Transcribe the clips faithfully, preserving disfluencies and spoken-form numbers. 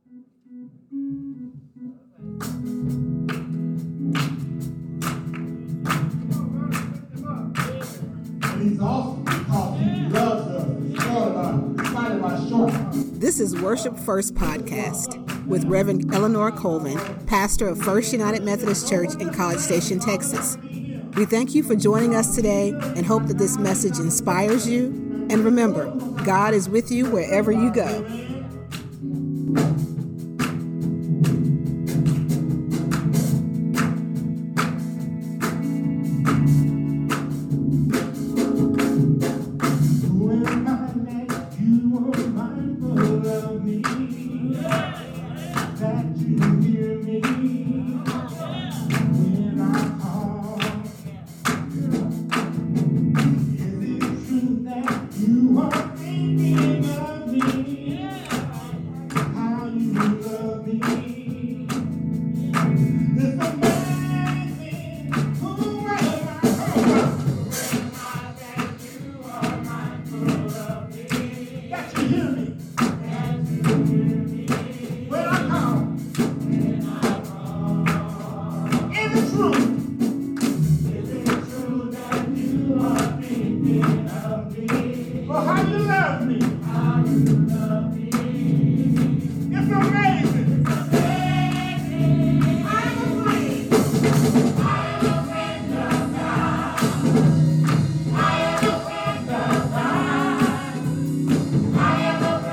He's awesome because he loves us in spite of our, in spite of our shortcomings. This is Worship First Podcast with Reverend Eleanor Colvin, pastor of First United Methodist Church in College Station, Texas. We thank you for joining us today and hope that this message inspires you. And remember, God is with you wherever you go. I am a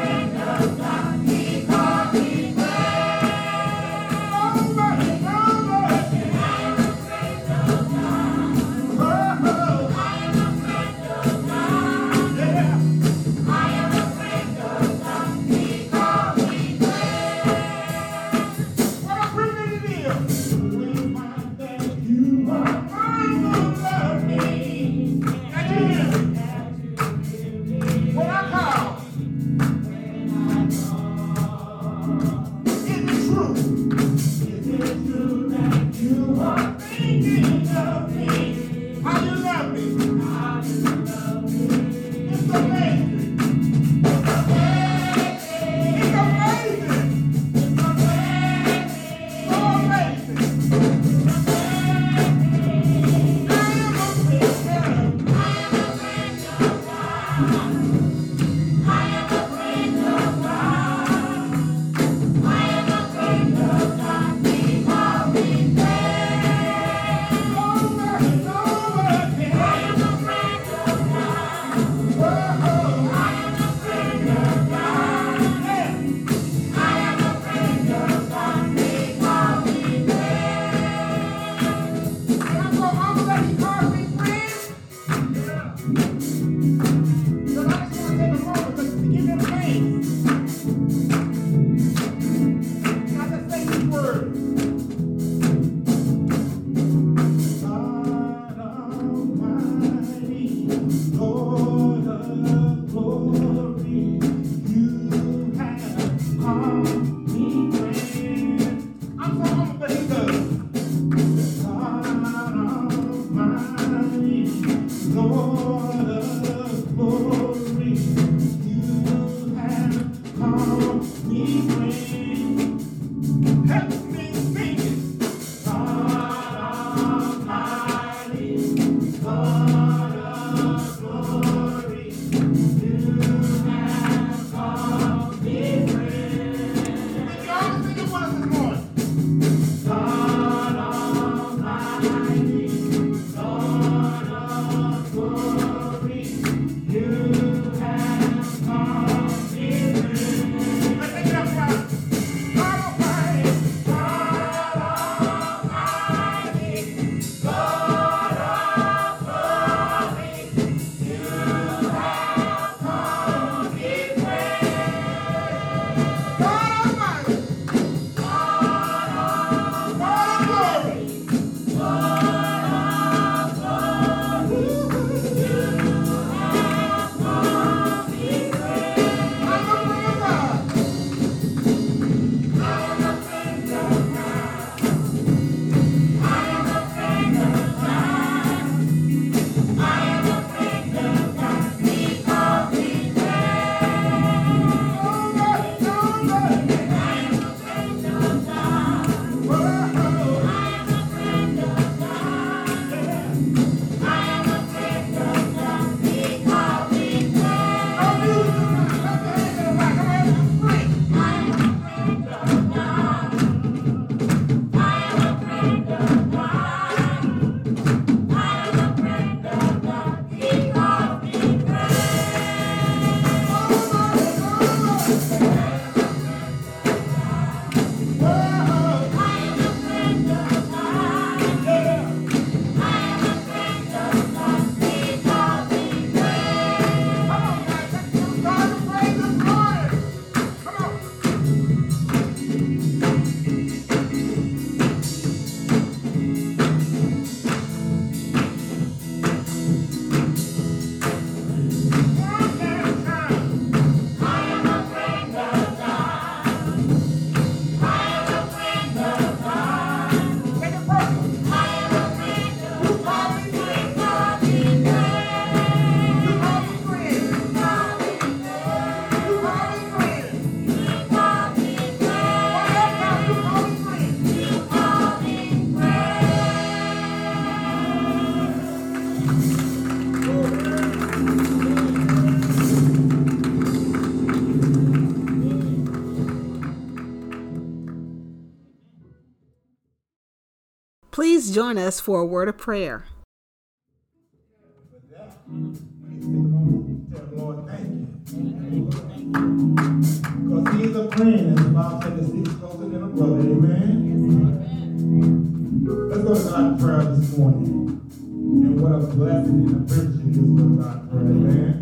Please join us for a word of prayer. With that, we can take a moment to tell the Lord thank you. Because he is a friend, as the Bible said, that sticks closer than a brother. Amen? Let's go to God in prayer this morning. And what a blessing and a privilege it is to go to God in prayer. Amen?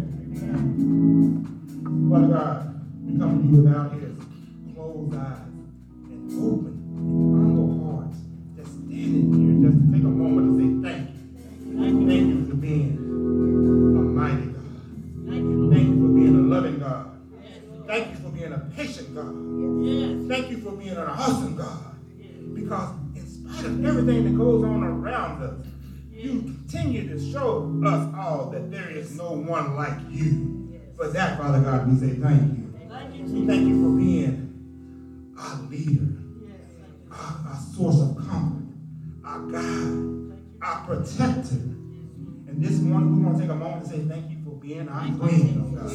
Father God, we come to you without his closed eyes and open and humble hearts. Just standing here, just to take a moment to say thank you. Thank you for being a mighty God. Thank you for being a loving God. Thank you for being a patient God. Thank you for being an awesome God. Because in spite of everything that goes on around us, you continue to show us all that there is no one like you. For that, Father God, we say thank you. We thank you for being our leader, our, our source of comfort, our guide, our protector. And this morning, we want to take a moment to say thank you for being our friend, oh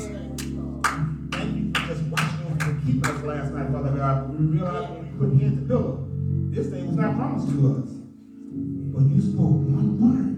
God. Thank you for just watching us and keeping us last night, Father God. We realized when we put head to pillow, this day was not promised to us. But you spoke one word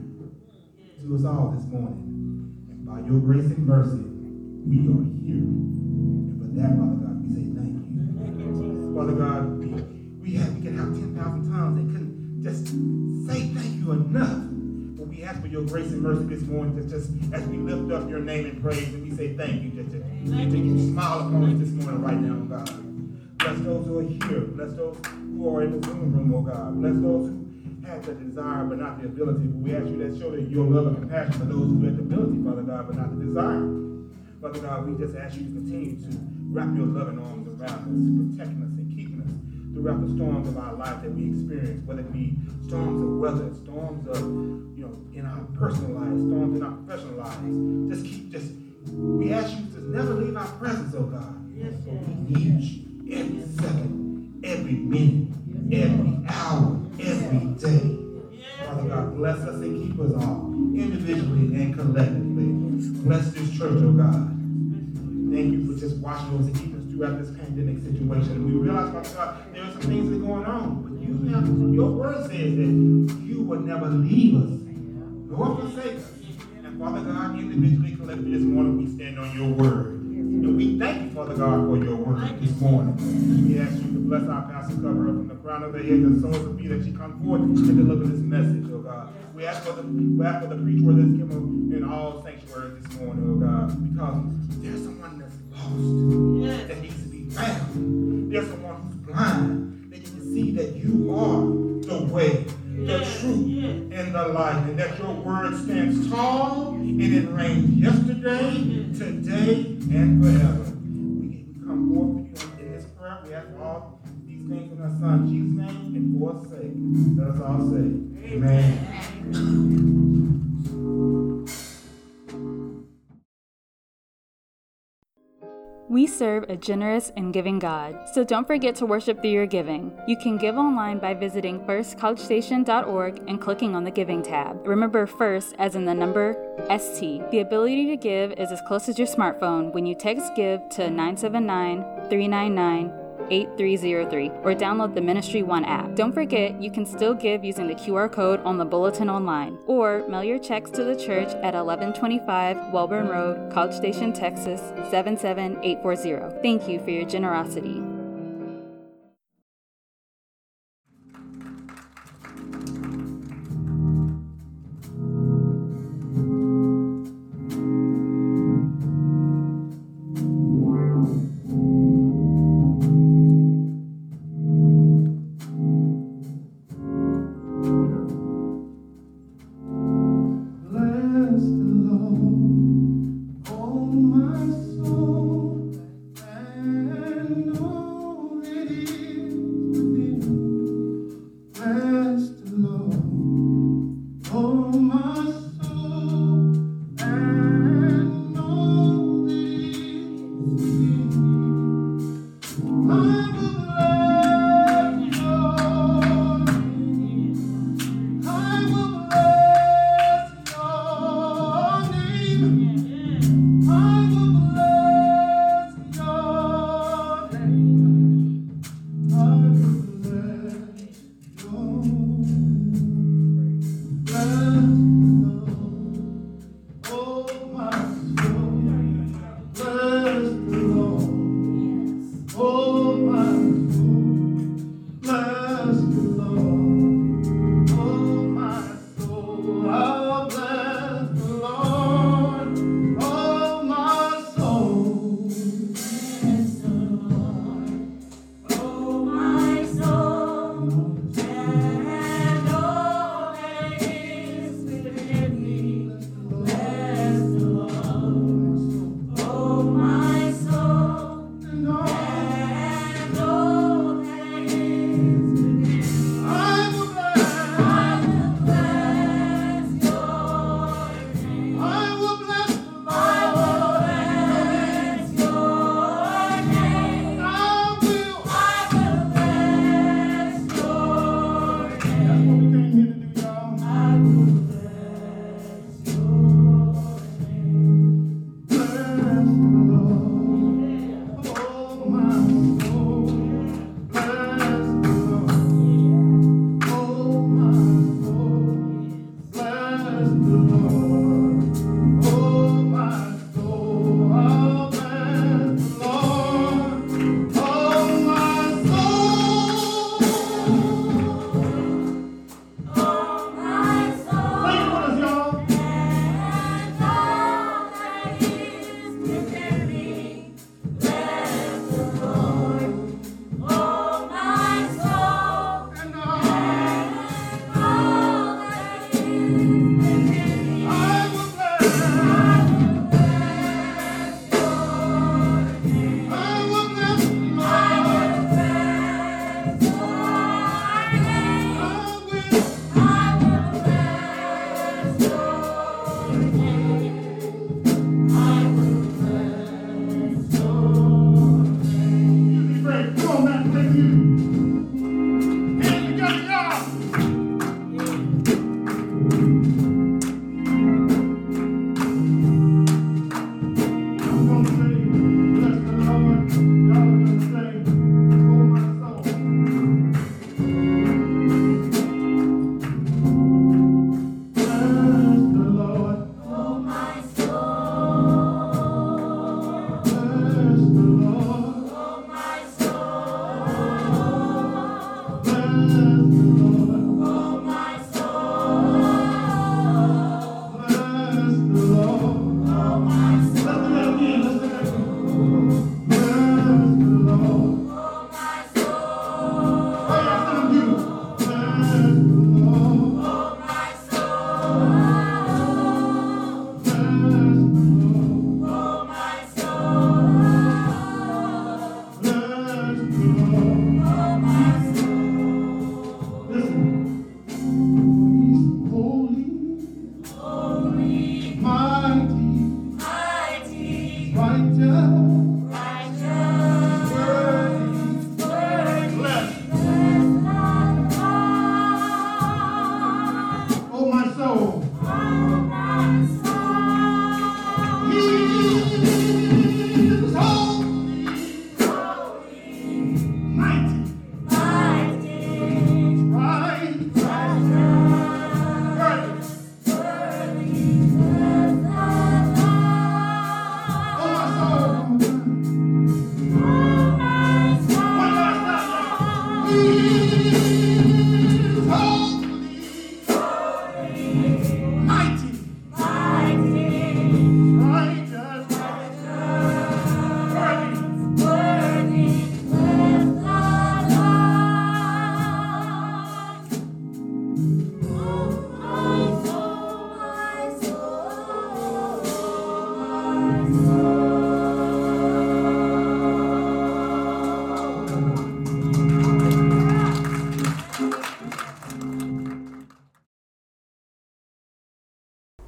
to us all this morning. And by your grace and mercy, we are here. And for that, Father God, we say thank you. Father God, we, we, have, we can have ten thousand times and couldn't just say thank you enough. But we ask for your grace and mercy this morning, just, just as we lift up your name and praise, and we say thank you. Just to, to you smile upon us this morning right now, God. Bless those who are here. Bless those who are in the Zoom room, oh God. Bless those who have the desire but not the ability. But we ask you to show that your love and compassion for those who have the ability, Father God, but not the desire. Father God, we just ask you to continue to wrap your loving arms around us, protecting us and keeping us throughout the storms of our life that we experience, whether it be storms of weather, storms of, you know, in our personal lives, storms in our professional lives. Just keep, just, we ask you to never leave our presence, oh God. Yes, so we need you every second, every minute, every hour, every day. Father God, bless us and keep us all, individually and collectively. Bless this church, oh God. Thank you for just watching us and keeping us throughout this pandemic situation. And we realize, Father God, there are some things that are going on, but you have, your word says that you will never leave us nor forsake us. And Father God, individually, collectively this morning, we stand on your word. And we thank you, Father God, for your word this morning. We ask you to bless our pastor, cover her from the crown of her head to the soles of her feet, that she come forth and deliver this message, oh God. We ask for the, we ask for the preach word that's given in all sanctuaries this morning, oh God, because there's someone that's lost that needs to be found. There's someone who's blind that you can see that you are the way, the truth, and the life, and that your word stands tall and it reigns yesterday, today, and forever. We come forth with you in this prayer. We ask for all these things in our Son Jesus' name and for us sake. Let us all say, amen. We serve a generous and giving God, so don't forget to worship through your giving. You can give online by visiting first college station dot org and clicking on the Giving tab. Remember FIRST as in the number S T. The ability to give is as close as your smartphone when you text GIVE to nine seven nine, three nine nine, eight three zero three or download the Ministry One app. Don't forget, you can still give using the Q R code on the bulletin online, or mail your checks to the church at eleven twenty-five Welborn Road, College Station, Texas seven seven eight four zero. Thank you for your generosity. Bless the Lord, oh my soul, and all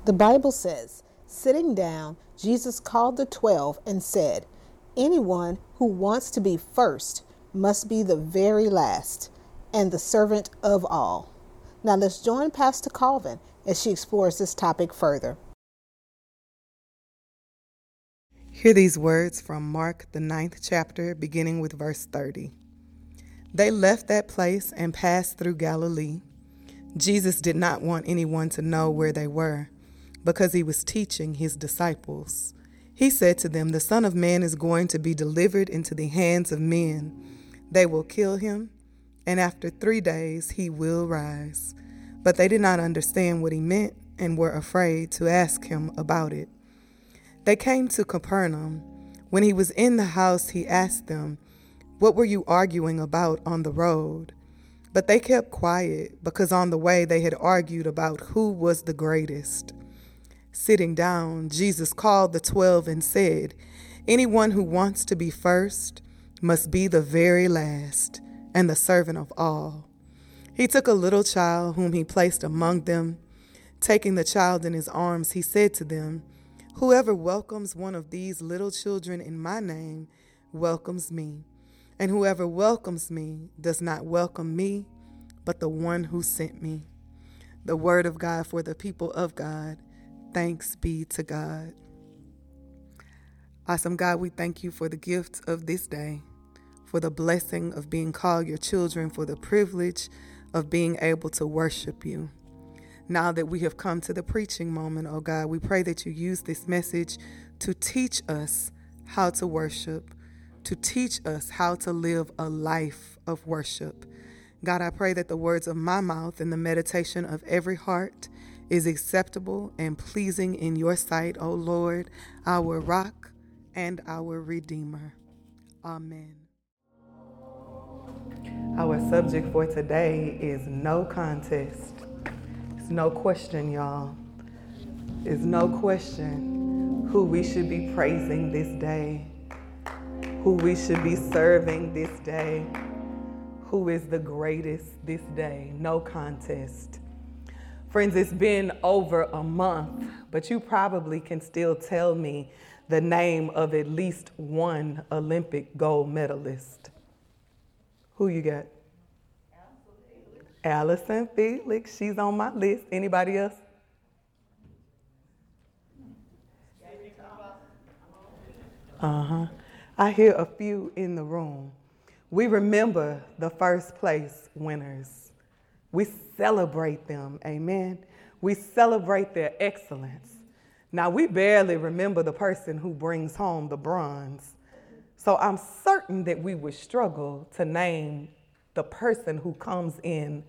The Bible says, sitting down, Jesus called the twelve and said, anyone who wants to be first must be the very last and the servant of all. Now let's join Pastor Colvin as she explores this topic further. Hear these words from Mark, the ninth chapter, beginning with verse thirty. They left that place and passed through Galilee. Jesus did not want anyone to know where they were, because he was teaching his disciples. He said to them, the Son of Man is going to be delivered into the hands of men. They will kill him, and after three days he will rise. But they did not understand what he meant and were afraid to ask him about it. They came to Capernaum. When he was in the house, he asked them, what were you arguing about on the road? But they kept quiet, because on the way they had argued about who was the greatest. Sitting down, Jesus called the twelve and said, anyone who wants to be first must be the very last and the servant of all. He took a little child whom he placed among them. Taking the child in his arms, he said to them, whoever welcomes one of these little children in my name welcomes me. And whoever welcomes me does not welcome me, but the one who sent me. The word of God for the people of God. Thanks be to God. Awesome God, we thank you for the gift of this day, for the blessing of being called your children, for the privilege of being able to worship you. Now that we have come to the preaching moment, oh God, we pray that you use this message to teach us how to worship, to teach us how to live a life of worship. God, I pray that the words of my mouth and the meditation of every heart is acceptable and pleasing in your sight, O Lord, our rock and our redeemer. Amen. Our subject for today is no contest. It's no question, y'all. It's no question who we should be praising this day, who we should be serving this day, who is the greatest this day. No contest. Friends, it's been over a month, but you probably can still tell me the name of at least one Olympic gold medalist. Who you got? Allison Felix. She's on my list. Anybody else? Uh-huh. I hear a few in the room. We remember the first place winners. We celebrate them, amen. We celebrate their excellence. Now, we barely remember the person who brings home the bronze. So I'm certain that we would struggle to name the person who comes in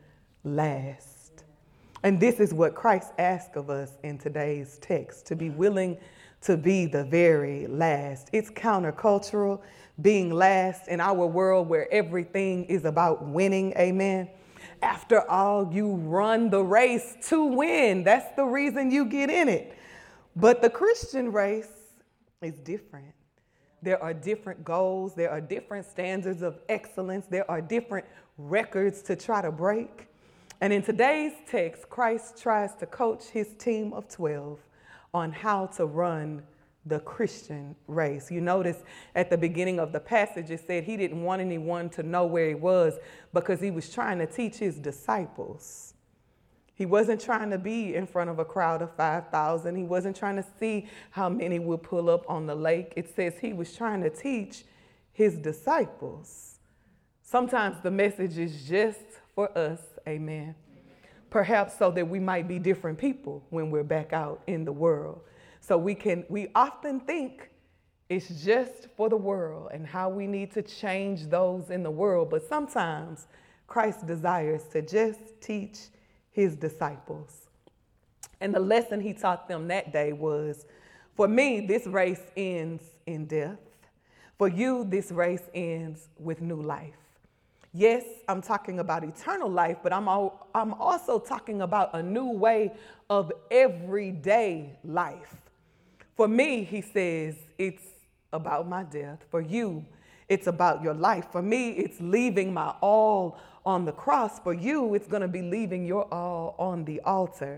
last. And this is what Christ asks of us in today's text, to be willing to be the very last. It's countercultural, being last in our world where everything is about winning, amen. After all, you run the race to win. That's the reason you get in it. But the Christian race is different. There are different goals. There are different standards of excellence. There are different records to try to break. And in today's text, Christ tries to coach his team of twelve on how to run the Christian race. You notice at the beginning of the passage, it said he didn't want anyone to know where he was because he was trying to teach his disciples. He wasn't trying to be in front of a crowd of five thousand. He wasn't trying to see how many would pull up on the lake. It says he was trying to teach his disciples. Sometimes the message is just for us, amen. Perhaps so that we might be different people when we're back out in the world. So we can, we often think it's just for the world and how we need to change those in the world. But sometimes Christ desires to just teach his disciples. And the lesson he taught them that day was, for me, this race ends in death. For you, this race ends with new life. Yes, I'm talking about eternal life, but I'm, all, I'm also talking about a new way of everyday life. For me, he says, it's about my death. For you, it's about your life. For me, it's leaving my all on the cross. For you, it's going to be leaving your all on the altar.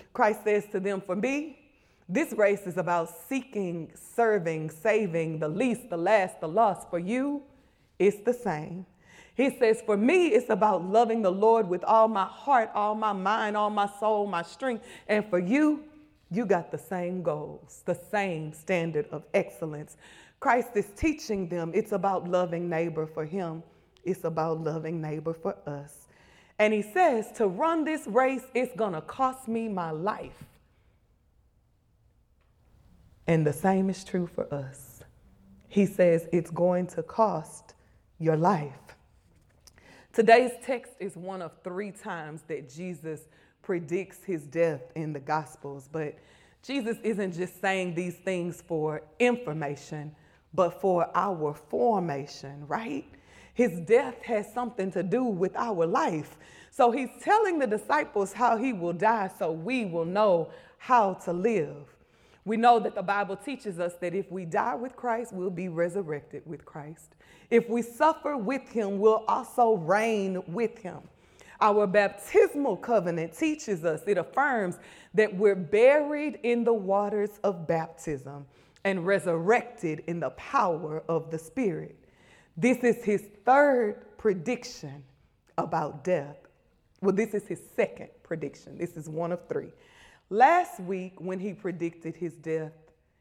Christ says to them, for me, this race is about seeking, serving, saving the least, the last, the lost. For you, it's the same. He says, for me, it's about loving the Lord with all my heart, all my mind, all my soul, my strength. And for you, you got the same goals, the same standard of excellence. Christ is teaching them it's about loving neighbor. For him, it's about loving neighbor for us. And he says, to run this race, it's going to cost me my life. And the same is true for us. He says it's going to cost your life. Today's text is one of three times that Jesus predicts his death in the Gospels. But Jesus isn't just saying these things for information, but for our formation, right? His death has something to do with our life. So he's telling the disciples how he will die so we will know how to live. We know that the Bible teaches us that if we die with Christ, we'll be resurrected with Christ. If we suffer with him, we'll also reign with him. Our baptismal covenant teaches us, it affirms that we're buried in the waters of baptism and resurrected in the power of the Spirit. This is his third prediction about death. Well, this is his second prediction. This is one of three. Last week, when he predicted his death,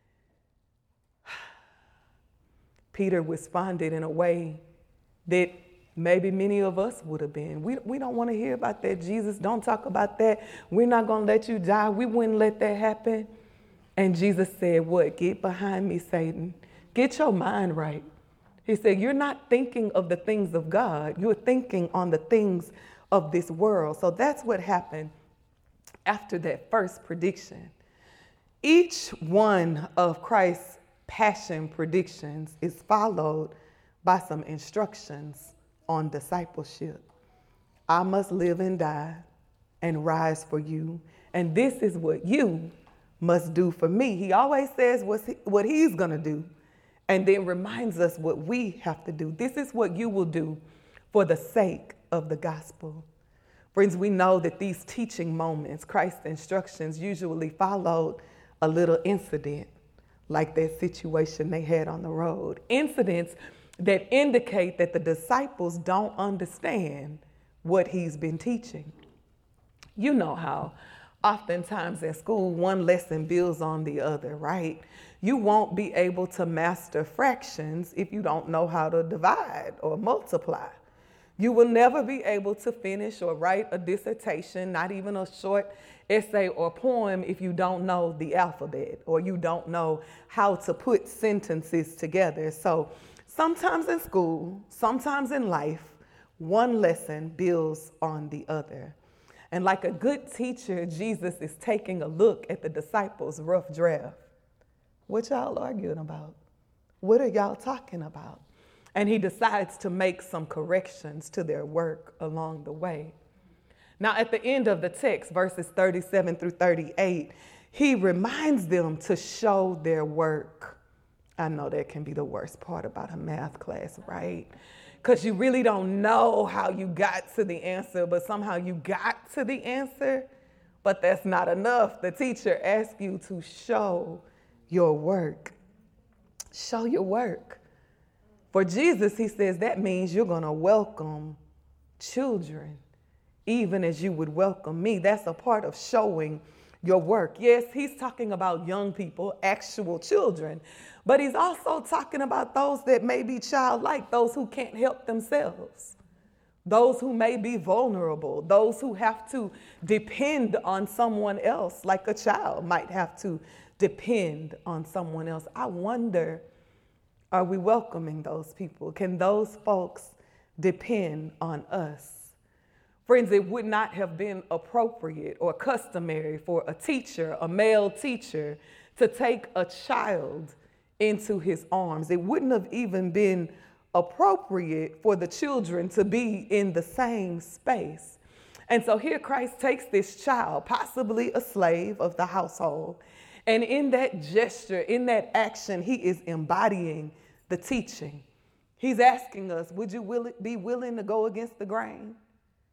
Peter responded in a way that maybe many of us would have been. We, we don't want to hear about that, Jesus. Don't talk about that. We're not going to let you die. We wouldn't let that happen. And Jesus said, what? Get behind me, Satan. Get your mind right. He said, you're not thinking of the things of God. You're thinking on the things of this world. So that's what happened after that first prediction. Each one of Christ's passion predictions is followed by some instructions on discipleship. I must live and die and rise for you. And this is what you must do for me. He always says what he's going to do and then reminds us what we have to do. This is what you will do for the sake of the gospel. Friends, we know that these teaching moments, Christ's instructions, usually followed a little incident, like that situation they had on the road. Incidents that indicate that the disciples don't understand what he's been teaching. You know how oftentimes in school, one lesson builds on the other, right? You won't be able to master fractions if you don't know how to divide or multiply. You will never be able to finish or write a dissertation, not even a short essay or poem, if you don't know the alphabet or you don't know how to put sentences together. So sometimes in school, sometimes in life, one lesson builds on the other. And like a good teacher, Jesus is taking a look at the disciples' rough draft. What y'all arguing about? What are y'all talking about? And he decides to make some corrections to their work along the way. Now, at the end of the text, verses thirty-seven through thirty-eight, he reminds them to show their work. I know that can be the worst part about a math class, right? Because you really don't know how you got to the answer, but somehow you got to the answer. But that's not enough. The teacher asks you to show your work. Show your work. For Jesus, he says that means you're going to welcome children, even as you would welcome me. That's a part of showing your work. Yes, he's talking about young people, actual children, but he's also talking about those that may be childlike, those who can't help themselves, those who may be vulnerable, those who have to depend on someone else, like a child might have to depend on someone else. I wonder, are we welcoming those people? Can those folks depend on us? Friends, it would not have been appropriate or customary for a teacher, a male teacher, to take a child into his arms. It wouldn't have even been appropriate for the children to be in the same space. And so here Christ takes this child, possibly a slave of the household, and in that gesture, in that action, he is embodying the teaching. He's asking us, would you will, be willing to go against the grain?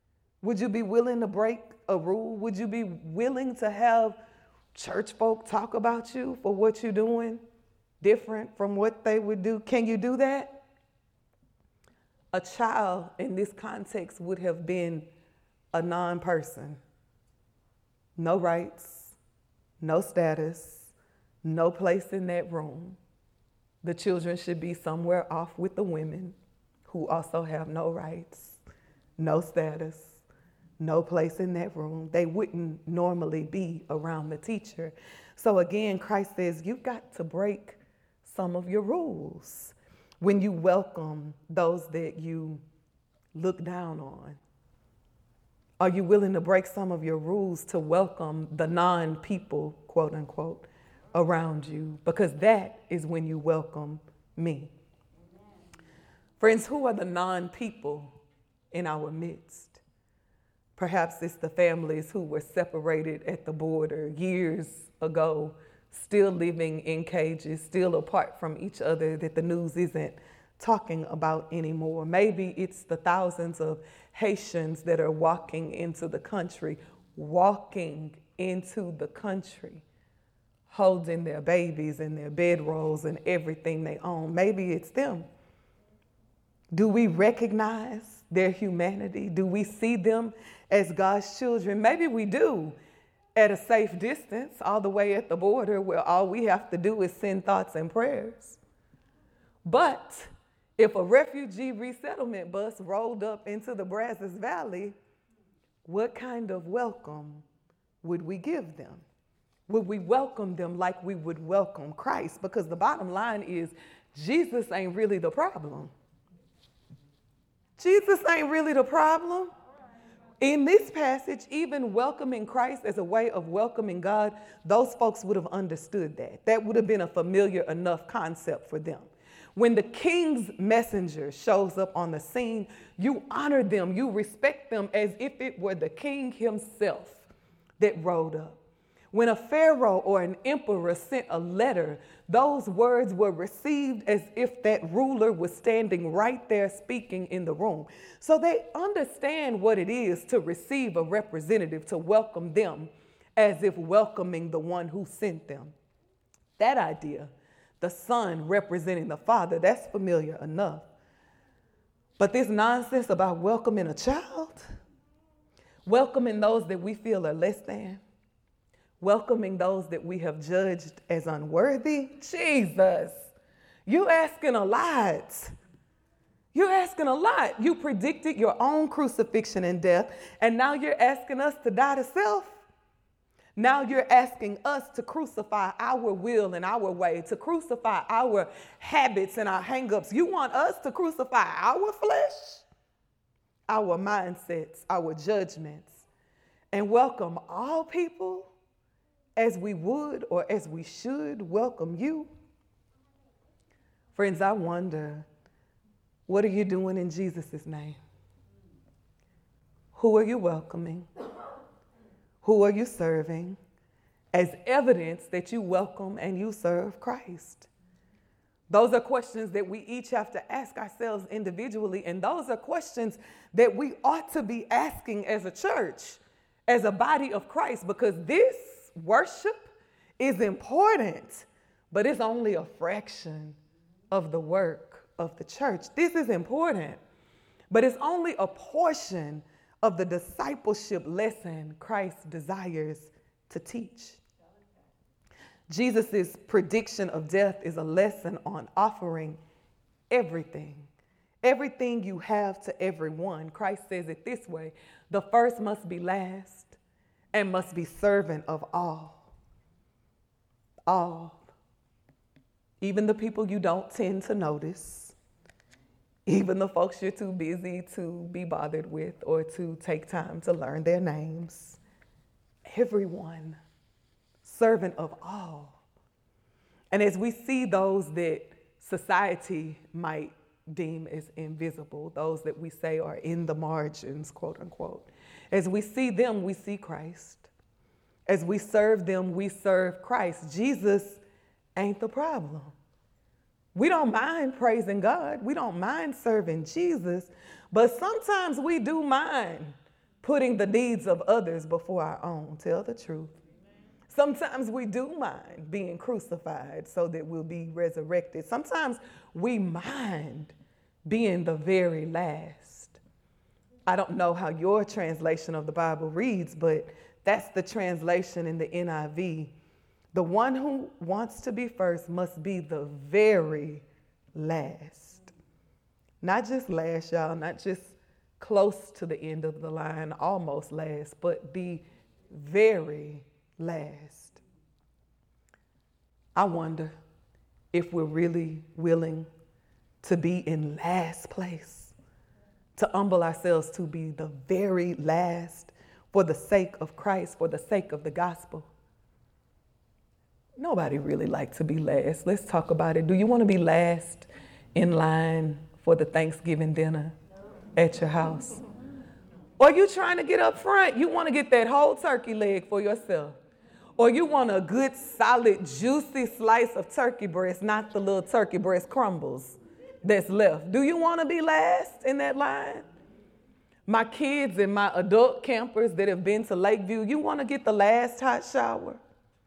Would you be willing to break a rule? Would you be willing to have church folk talk about you for what you're doing different from what they would do? Can you do that? A child in this context would have been a non-person. No rights, no status, no place in that room. The children should be somewhere off with the women who also have no rights, no status, no place in that room. They wouldn't normally be around the teacher. So again, Christ says you've got to break some of your rules when you welcome those that you look down on. Are you willing to break some of your rules to welcome the non-people, quote unquote, around you? Because that is when you welcome me. Friends, who are the non-people in our midst? Perhaps it's the families who were separated at the border years ago, still living in cages, still apart from each other, that the news isn't talking about anymore. Maybe it's the thousands of Haitians that are walking into the country, walking into the country, holding their babies and their bedrolls and everything they own. Maybe it's them. Do we recognize their humanity? Do we see them as God's children? Maybe we do at a safe distance, all the way at the border where all we have to do is send thoughts and prayers. But if a refugee resettlement bus rolled up into the Brazos Valley, what kind of welcome would we give them? Would we welcome them like we would welcome Christ? Because the bottom line is Jesus ain't really the problem. Jesus ain't really the problem. In this passage, even welcoming Christ as a way of welcoming God, those folks would have understood that. That would have been a familiar enough concept for them. When the king's messenger shows up on the scene, you honor them, you respect them as if it were the king himself that rode up. When a pharaoh or an emperor sent a letter, those words were received as if that ruler was standing right there speaking in the room. So they understand what it is to receive a representative, to welcome them as if welcoming the one who sent them. That idea, the son representing the father, that's familiar enough. But this nonsense about welcoming a child, welcoming those that we feel are less than, welcoming those that we have judged as unworthy, Jesus, you asking a lot. You're asking a lot. You predicted your own crucifixion and death, and now you're asking us to die to self. Now you're asking us to crucify our will and our way, to crucify our habits and our hang-ups. You want us to crucify our flesh, our mindsets, our judgments, and welcome all people as we would or as we should welcome you. Friends, I wonder, what are you doing in Jesus' name? Who are you welcoming? Who are you serving as evidence that you welcome and you serve Christ? Those are questions that we each have to ask ourselves individually, and those are questions that we ought to be asking as a church, as a body of Christ, because this worship is important, but it's only a fraction of the work of the church. This is important, but it's only a portion of the discipleship lesson Christ desires to teach. Jesus' prediction of death is a lesson on offering everything, everything you have to everyone. Christ says it this way: the first must be last and must be servant of all. All. Even the people you don't tend to notice, even the folks you're too busy to be bothered with or to take time to learn their names. Everyone, servant of all. And as we see those that society might deem as invisible, those that we say are in the margins, quote unquote, as we see them, we see Christ. As we serve them, we serve Christ. Jesus ain't the problem. We don't mind praising God. We don't mind serving Jesus, but sometimes we do mind putting the needs of others before our own. Tell the truth. Sometimes we do mind being crucified so that we'll be resurrected. Sometimes we mind being the very last. I don't know how your translation of the Bible reads, but that's the translation in the N I V. The one who wants to be first must be the very last. Not just last, y'all, not just close to the end of the line, almost last, but the very last. I wonder if we're really willing to be in last place, to humble ourselves to be the very last for the sake of Christ, for the sake of the gospel. Nobody really likes to be last. Let's talk about it. Do you want to be last in line for the Thanksgiving dinner at your house? Or you trying to get up front? You want to get that whole turkey leg for yourself. Or you want a good, solid, juicy slice of turkey breast, not the little turkey breast crumbles that's left. Do you want to be last in that line? My kids and my adult campers that have been to Lakeview, you want to get the last hot shower?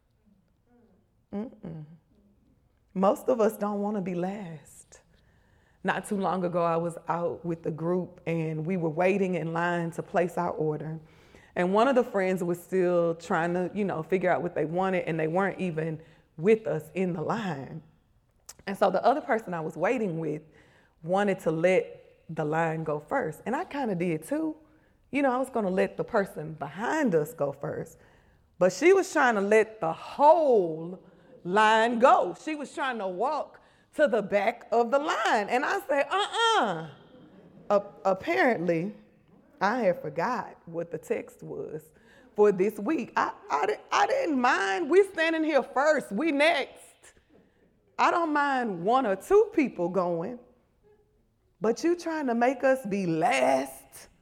Mm-mm. Most of us don't want to be last. Not too long ago, I was out with the group and we were waiting in line to place our order. And one of the friends was still trying to, you know, figure out what they wanted, and they weren't even with us in the line. And so the other person I was waiting with wanted to let the line go first. And I kind of did too. You know, I was going to let the person behind us go first. But she was trying to let the whole line go. She was trying to walk to the back of the line. And I said, uh-uh. Uh, apparently, I had forgot what the text was for this week. I, I, I didn't mind. We standing here first. We next. I don't mind one or two people going. But you trying to make us be last.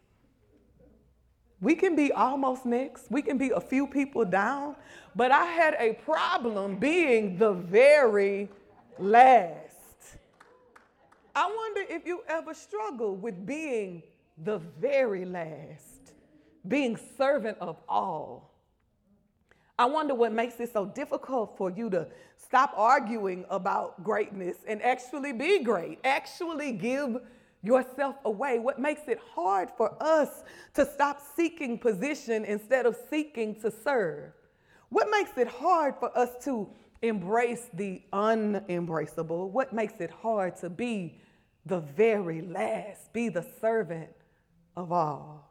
We can be almost next. We can be a few people down. But I had a problem being the very last. I wonder if you ever struggle with being the very last, being servant of all. I wonder what makes it so difficult for you to stop arguing about greatness and actually be great, actually give yourself away. What makes it hard for us to stop seeking position instead of seeking to serve? What makes it hard for us to embrace the unembraceable? What makes it hard to be the very last, be the servant of all?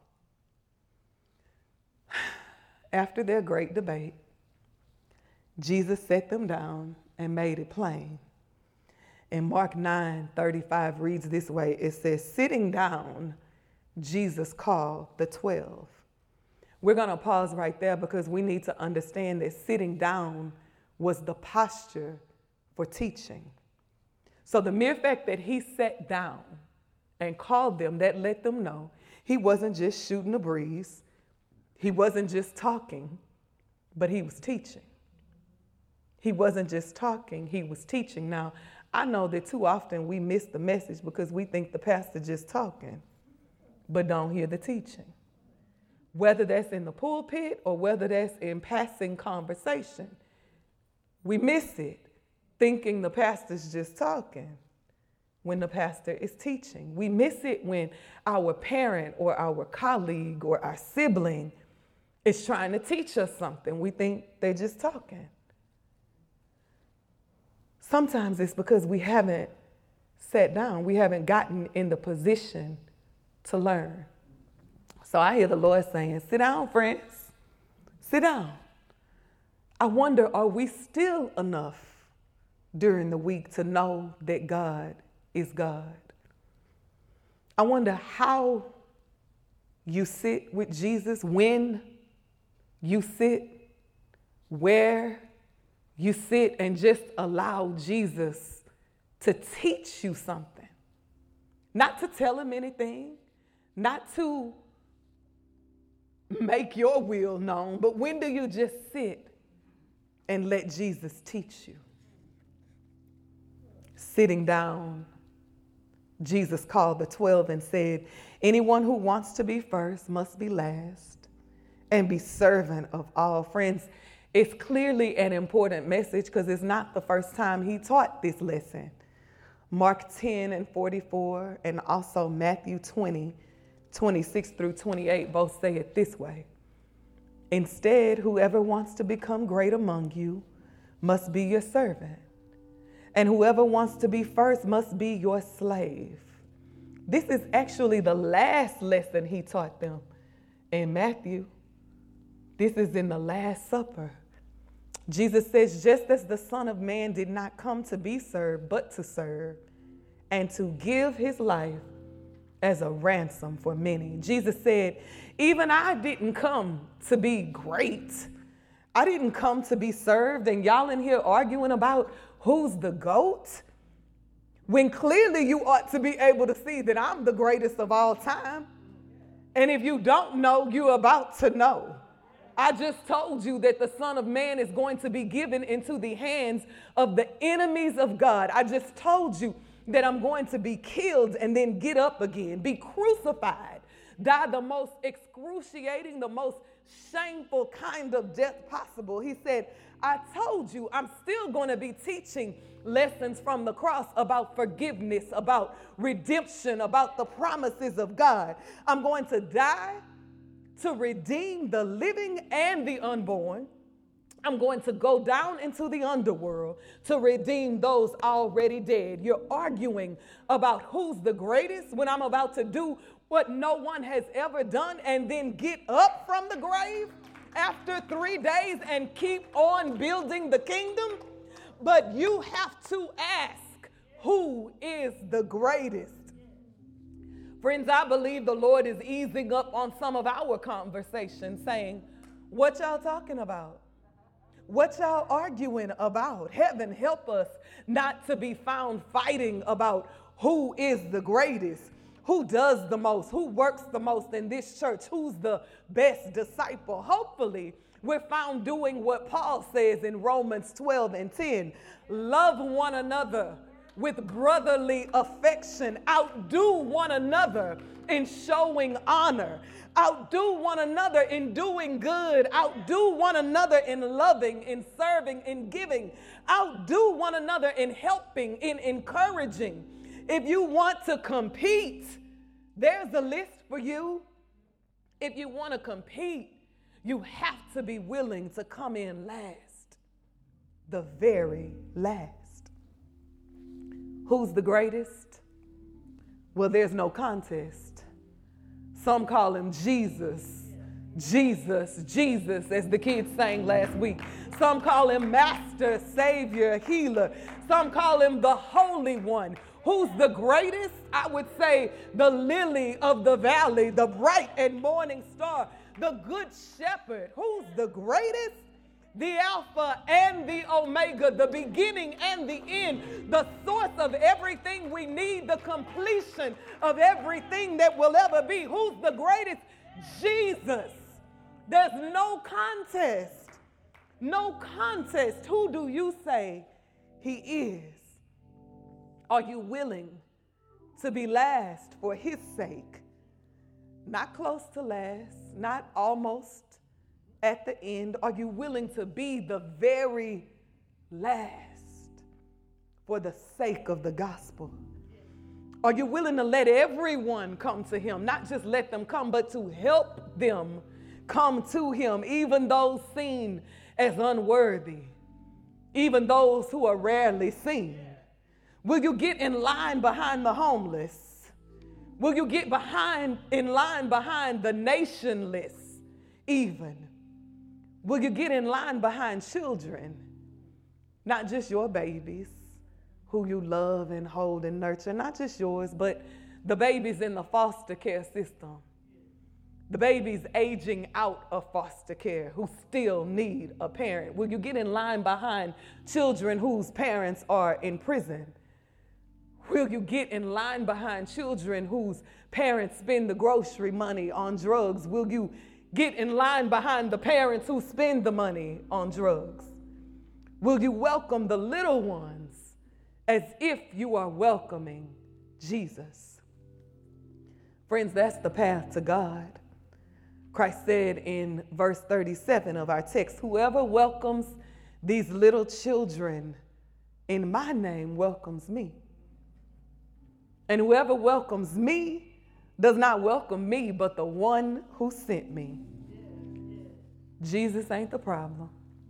After their great debate, Jesus set them down and made it plain. In Mark nine thirty-five reads this way. It says, sitting down, Jesus called the twelve. We're going to pause right there because we need to understand that sitting down was the posture for teaching. So the mere fact that he sat down and called them, that let them know he wasn't just shooting a breeze. He wasn't just talking, but he was teaching. He wasn't just talking, he was teaching. Now, I know that too often we miss the message because we think the pastor just talking, but don't hear the teaching. Whether that's in the pulpit or whether that's in passing conversation, we miss it thinking the pastor's just talking when the pastor is teaching. We miss it when our parent or our colleague or our sibling is trying to teach us something. We think they're just talking. Sometimes it's because we haven't sat down. We haven't gotten in the position to learn. So I hear the Lord saying, sit down, friends. Sit down. I wonder, are we still enough during the week to know that God is God? I wonder how you sit with Jesus, when you sit, where you sit, and just allow Jesus to teach you something. Not to tell him anything, not to make your will known, but when do you just sit and let Jesus teach you? Sitting down Jesus called the twelve and said, anyone who wants to be first must be last and be servant of all. Friends, it's clearly an important message because it's not the first time he taught this lesson. Mark ten and forty-four and also Matthew twenty, twenty-six through twenty-eight both say it this way. Instead, whoever wants to become great among you must be your servant, and whoever wants to be first must be your slave. This is actually the last lesson he taught them in Matthew. This is in the Last Supper. Jesus says, just as the Son of Man did not come to be served, but to serve and to give his life as a ransom for many. Jesus said, even I didn't come to be great. I didn't come to be served. And y'all in here arguing about who's the GOAT, when clearly you ought to be able to see that I'm the greatest of all time. And if you don't know, you're about to know. I just told you that the Son of Man is going to be given into the hands of the enemies of God. I just told you that I'm going to be killed and then get up again, be crucified, die the most excruciating, the most shameful kind of death possible. He said, I told you I'm still going to be teaching lessons from the cross about forgiveness, about redemption, about the promises of God. I'm going to die to redeem the living and the unborn. I'm going to go down into the underworld to redeem those already dead. You're arguing about who's the greatest when I'm about to do what no one has ever done and then get up from the grave after three days and keep on building the kingdom. But you have to ask, who is the greatest? Friends, I believe the Lord is easing up on some of our conversations, saying, what y'all talking about? What y'all arguing about? Heaven help us not to be found fighting about who is the greatest, who does the most, who works the most in this church, who's the best disciple. Hopefully, we're found doing what Paul says in Romans twelve and ten. Love one another with brotherly affection. Outdo one another in showing honor. Outdo one another in doing good. Outdo one another in loving, in serving, in giving. Outdo one another in helping, in encouraging. If you want to compete, there's a list for you. If you want to compete, you have to be willing to come in last, the very last. Who's the greatest? Well, there's no contest. Some call him Jesus, Jesus, Jesus, as the kids sang last week. Some call him Master, Savior, Healer. Some call him the Holy One. Who's the greatest? I would say the lily of the valley, the bright and morning star, the good shepherd. Who's the greatest? The Alpha and the Omega, the beginning and the end, the source of everything we need, the completion of everything that will ever be. Who's the greatest? Jesus. There's no contest. No contest. Who do you say he is? Are you willing to be last for his sake? Not close to last, not almost at the end. Are you willing to be the very last for the sake of the gospel? Are you willing to let everyone come to him? Not just let them come, but to help them come to him, even those seen as unworthy, even those who are rarely seen. Will you get in line behind the homeless? Will you get behind in line behind the nationless even? Will you get in line behind children, not just your babies who you love and hold and nurture, not just yours, but the babies in the foster care system, the babies aging out of foster care who still need a parent? Will you get in line behind children whose parents are in prison? Will you get in line behind children whose parents spend the grocery money on drugs? Will you get in line behind the parents who spend the money on drugs? Will you welcome the little ones as if you are welcoming Jesus. Friends, that's the path to God. Christ said in verse thirty-seven of our text, whoever welcomes these little children in my name welcomes me. And whoever welcomes me does not welcome me, but the one who sent me. Jesus ain't the problem.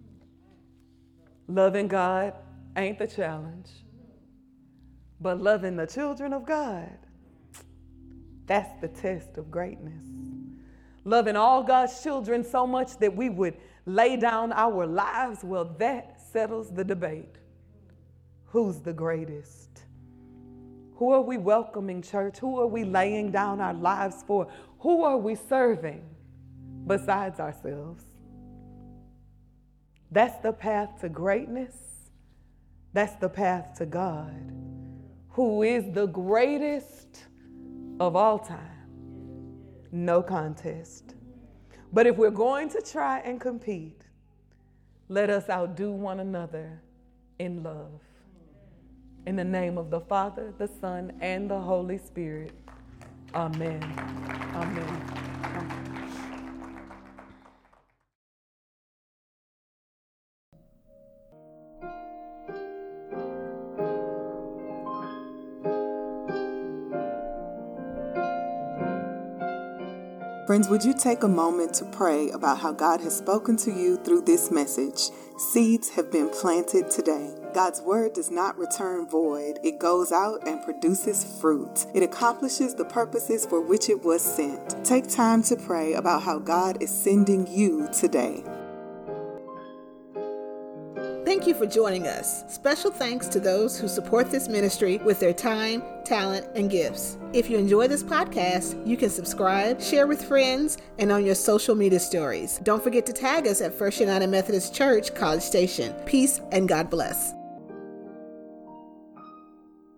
Loving God ain't the challenge. But loving the children of God, that's the test of greatness. Loving all God's children so much that we would lay down our lives, well, that settles the debate. Who's the greatest? Who are we welcoming, church? Who are we laying down our lives for? Who are we serving besides ourselves? That's the path to greatness. That's the path to God, who is the greatest of all time. No contest. But if we're going to try and compete, let us outdo one another in love. In the name of the Father, the Son, and the Holy Spirit. Amen. Amen. Amen. Friends, would you take a moment to pray about how God has spoken to you through this message? Seeds have been planted today. God's word does not return void. It goes out and produces fruit. It accomplishes the purposes for which it was sent. Take time to pray about how God is sending you today. Thank you for joining us. Special thanks to those who support this ministry with their time, talent, and gifts. If you enjoy this podcast, you can subscribe, share with friends, and on your social media stories. Don't forget to tag us at First United Methodist Church, College Station. Peace and God bless.